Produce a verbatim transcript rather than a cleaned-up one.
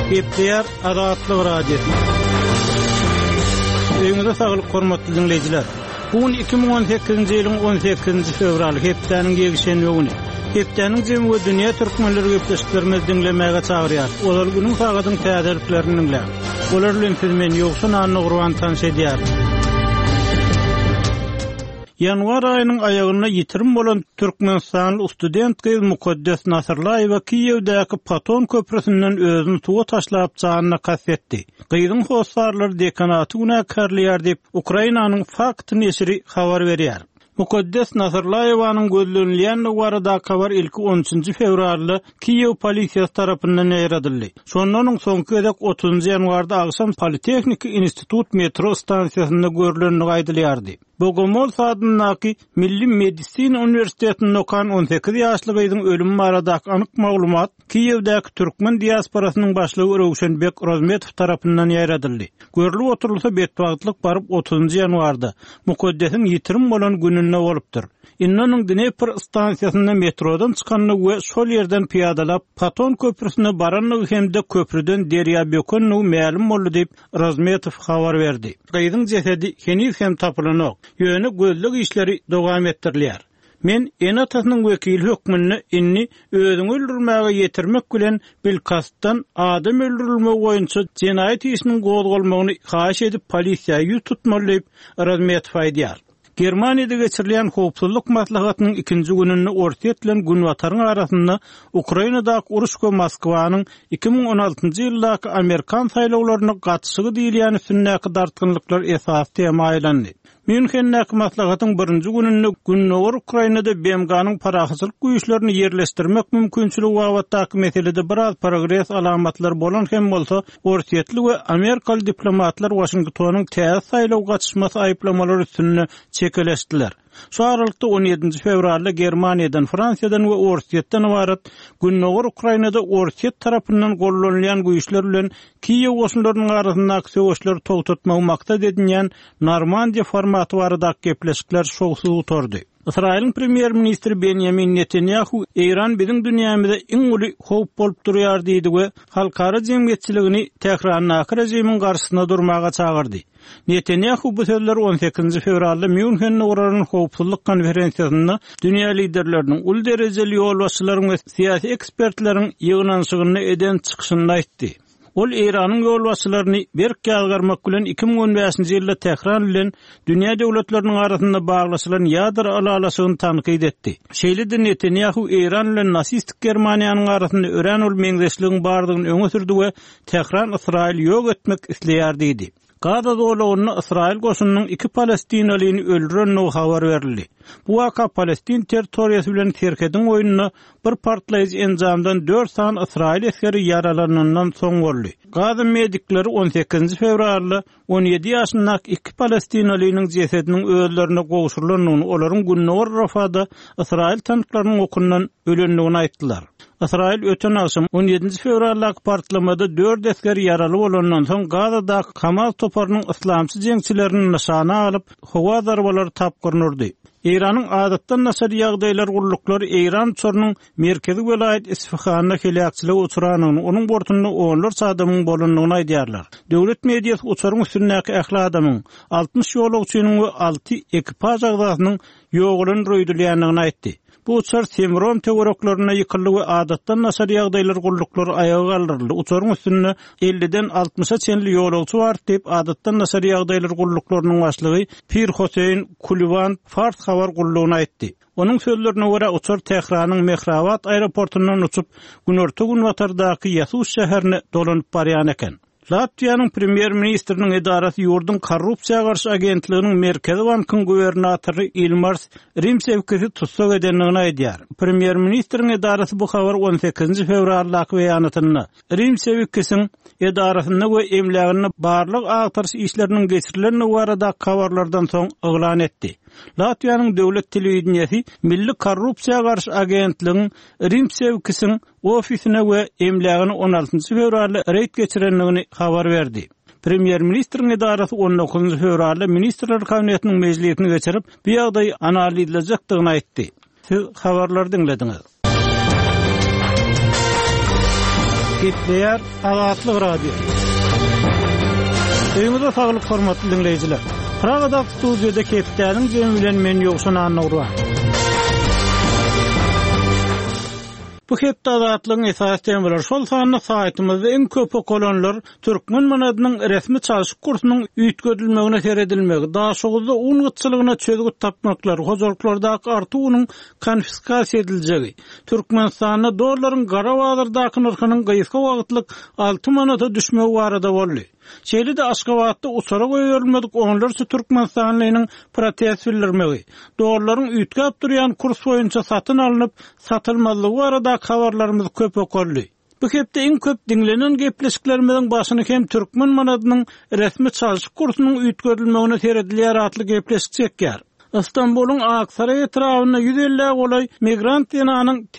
Hepdiyar Azatlyk radiosu. Öňüňizde saglyk hormatly dinleýijiler. Bugün iki bin on sekizinji ýylyň on sekizinji fevraly hepdeniň gegişen öňüne. Hepdeniň jemy we dünýä türkmenleri gepleşiklerimiz dinlemäge çagyrýar. Olar günüň sagadyň täzeliklerini dinlär. Olar bilen siz men ýoksun anny gurban tanış edýär. Yanvar ayının ayağına yitirim bolan Türkmenistanlı student kız Mukaddes Nasırlayewa Kiýewdäki Paton köprüsünden özüni tuğa taşlap çağına kassetdi. Kızın hostarlary dekanaty günäkärlýär diýip Ukrainanyň Fakt neşri habar berýär. Mukaddes Nasırlayewanyň gözlenilýän barada habar ilki on üçinji fevralda Kiýew polisiýasy tarapyndan ýeredildi. Şondan soň soňky gezek otuzynjy ýanwarda Agşam Politehnik Institut metro stansiýasynda görülenligi aýdylýardy. Bogomol sadynyňky Milli Medisina Universitetiniň okan on sekiz ýaşly gyzyň ölümi baradaky anyk maglumat Kiýewdäki türkmen diasporasynyň başlygy Röwşenbek Rozmetow tarapyndan ýeredildi. Görülip oturulsa betwagtlyk baryp otuzynjy ýanwarda Mukaddesiň ýitirim bolan gününe bolupdyr. Innanyň Dnepr stansiýasynda metrodan çykanyny we şol ýerden piýadalap Paton köprüsine baranyny hemde köprüden Derýa Bökeniň ma'lum boldy diýip Rozmetow habar berdi. Gyzyň jesedi henüz hem tapylanyk. Ýöne gözlük işleri dowam etdirilýär. Men enatasynyň wekili hökmünde inni özüňi öldürmäge ýetirmek bilen bilkastan adam öldürilme boýunça jenaýat işiniň gozgalmagyny haýyş edip polisiýa ýüz tutmaly diýip Rozmetow aýdýar. Germaniýada geçirilen howpsuzlyk maslahatynyň ikinji gününde ortaýetlen günwataryň arasynda Ukrainadaky uruş we Moskwanyň iki bin on altynjy ýyldaky Amerikan saýlawlaryna gatnaşygy diýilýän üstündäki dartgynlyklar esas tema aýlandy. Münhendäki maslahatyň birinji gününde Günnowar Ukrainada B M G-nyň parahyçylyk güýçlerini ýerleşdirmek mümkinçiligi wagtdaky meselede biraz progress alamatlary bolan hem bolsa ortaýetli we Amerikaly diplomatlar Washingtonyň täze saýlaw gatnaşmasy aýplamalary üstünde çekeleşdiler. Şu aralykda on ýedinji fevralda Germaniýadan, Fransiýadan we Orsiýetden ibaret Günnowar Ukrainada Orsiýet tarapyndan gollanýan güýçler bilen Kiýew goşunlarynyň arasyndaky söwüşleri togtatmak maksat edilýän Normandiýa formaty baradaky gepleşikler şowsuz uturdy. İsrail'in premier ministri Benjamin Netanyahu, Iran bizim dünyamızda en uly howp bolup durýar diýdi we halkara jemgyýetçiligini täkrarlanak rejimin garşysynda durmaga çagyrdy. Netanyahu bu sözler on sekizinji fevralda Münhende uğranan howpsuzlyk konferensiýasynda dünýä liderleriniň ul derejeli ýolbaşçylaryň we siýasy ekspertleriň ýygnanşygyny eden çykyşynda aýtdy. Ol Iranyň ýolbaşçylaryny berk ýalgarmak bilen iki bin on beşinji ýylda täkrarlanan dünýä döwletleriniň arasynda baglaşylan ýadyr alalasygyny tanqid etdi. Şeýle-de Netanyahu Iran bilen nasistik Germaniýanyň arasynda ören ol meňzeşligiň bardygyny öňe sürdi we täkrar Israil ýok etmek isleýär diýdi. Gaza dowlatyny Israil goşunynyň iki Palestinalyny öldürenligi habar berildi. Bu waka Palestin territoriýasy bilen terkediň oýunyna bir partlaýjy enjamdan dört san Israil eskeri ýaralanandan soň boldy. Gaza medikleri on sekizinji fevralda on ýedi ýaşyndaky iki Palestinalynyň jesediniň özlerine gowşurulanyny, olaryň Günnowar Rafada Israil tanklarynyň okundan ölenligini aýtdylar. Israil öten akşam on ýedinji fevraldaky partlamada dört esker ýaraly bolandan soň Gazadaky Hamas toparynyň islamçy jeňçilerini nişana alyp howa darbalary tapgyrnurdy. Iranyň adatdan nasar ýagdaýlar gulluklar Iran çornyň merkezi welaýet Isfahanda helakçylyga uçuranyny, onuň bortunda onlarça adamyň bolanlygyny aýdýarlar. Döwlet mediýasy uçuryň üstündäki ähli adamyň altmış ýolagçynyň we alty ekipaj agzasynyň ýogulyn röýdülýänligini aýtdy. Bu uçar Temron teoreklaryna ýykyldy we adatdan nasar ýagdaýlar gulluklar ayaga kaldyryldy. Uçaryň üstünde elliden altmışa çenli ýolagçy bar diýip adatdan nasar ýagdaýlar gulluklarynyň başlygy Pir Hosein Kulwan Fars habar gullugyny aýtdy. Onuň sözlerine görä uçar Tehranyň Mehrabat aeroportundan uçup günorta günwatardaky Ýasus şäherine dolanyp barýan eken. Latviýanyň premier ministriniň edarasy ýurdun korrupsiýaga garşy agentliginiň Merkezi bankynyň gubernatory Ilmars Rimsevkisi tutsak edenligini aýdýar. Premier ministriniň edarasy bu habar on sekizinji fevraldaky beýanatyna Rimsevkisiň edarasynda we emlegini barlyk agtarş işleriniň geçirilen barada habarlardan soň eglan etdi. Latviýanyň döwlet telewizionyasy Milli Korrupsiýaga garşy agentligiň Rimsevkisiň ofisine we emlegini on altynjy fevralda reýt geçirenligini habar berdi. Premier ministriniň edarasy on dokuzunjy fevralda ministrler kabinetiniň mejlisini geçirip bu ýagdaý analiz edilecekdigini aýtdy. Siz habarlary dinlediňiz. Gepleýär Azatlyk radio. Öýüňizde saglyk hormatly dinleýijiler. Pragada studiýada Kepdäniň jemi bilen men ýokşan anagurwa. Bu hepde Azatlygyň esas temaları şol sanyny saýtymyzda en köp okulanlar türkmen manadynyň resmi çalyşyk kursunyň üýtgedilmegine seredilmegi, daşygda un gytçylygyna çözgüt tapmaklar, hozurluklardaky artuwynyň konfiskasiýa ediljegi, Türkmenistanyna dollaryň gara bazardaky narhynyň gyýyska wagtlyk alty manata düşmegi barada boldy. Şeýle-de Aşgabatda usara goýulmadyk onlarça Türkmenistanyň protest bildirmegi, dollaryň üýtgäp durýan kurs boýunça satyn alınıp satylmalygy barada habarlarymyz köp okurly. Bu hepde en köp dinlenen gepleşiklerimizin başyny hem türkmen manadynyň resmi çalyşyk kursunyň üýtgedilmegine seredilýär atly gepleşik çekýär. İstanbul'un Aksaray etrafında yüz elli olay migrant ýananyň